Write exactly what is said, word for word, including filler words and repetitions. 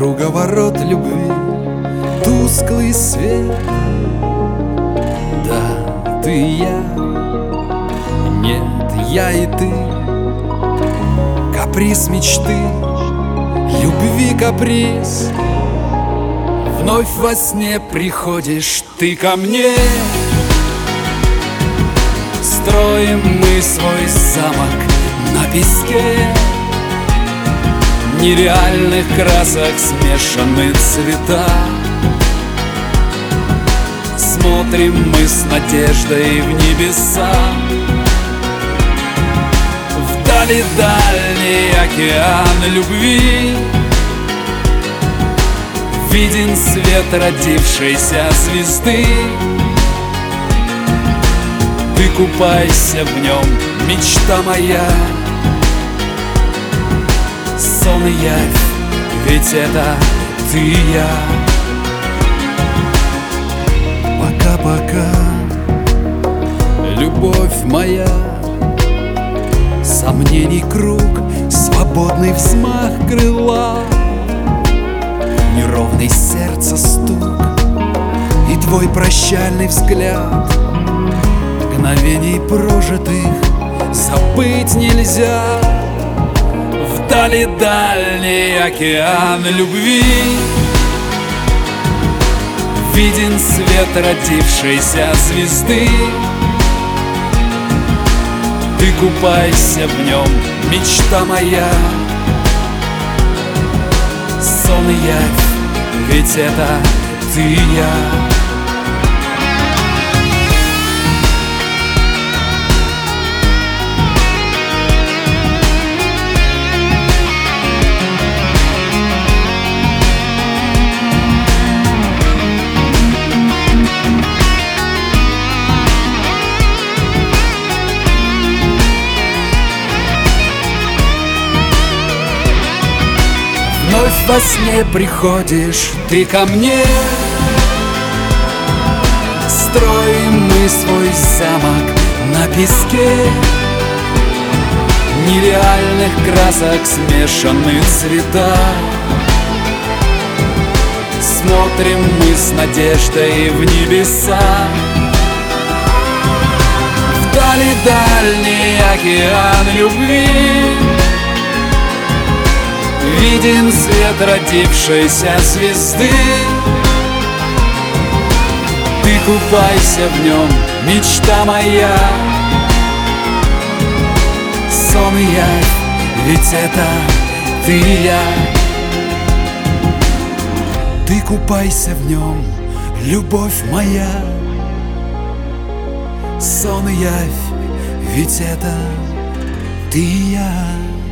круговорот любви, тусклый свет. Да, ты и я, нет, я и ты. Каприз мечты, любви каприз. Вновь во сне приходишь ты ко мне. Строим мы свой замок на песке. Нереальных красок смешаны цвета. Смотрим мы с надеждой в небеса. Вдали дальний океан любви. Виден свет родившейся звезды. Ты купайся в нем, мечта моя. Сон и явь, ведь это ты и я. Пока-пока, любовь моя. Сомнений круг, свободный взмах крыла. Неровный сердца стук и твой прощальный взгляд. Мгновений прожитых забыть нельзя. Вдали дальний океан любви. Виден свет родившейся звезды. Ты купайся в нем, мечта моя. Сон и явь, ведь это ты и я. Вновь во сне приходишь ты ко мне. Строим мы свой замок на песке. Нереальных красок смешаны цвета. Смотрим мы с надеждой в небеса. Вдали дальний океан любви. Виден свет родившейся звезды. Ты купайся в нем, мечта моя. Сон и явь, ведь это ты и я. Ты купайся в нем, любовь моя. Сон и явь, ведь это ты и я.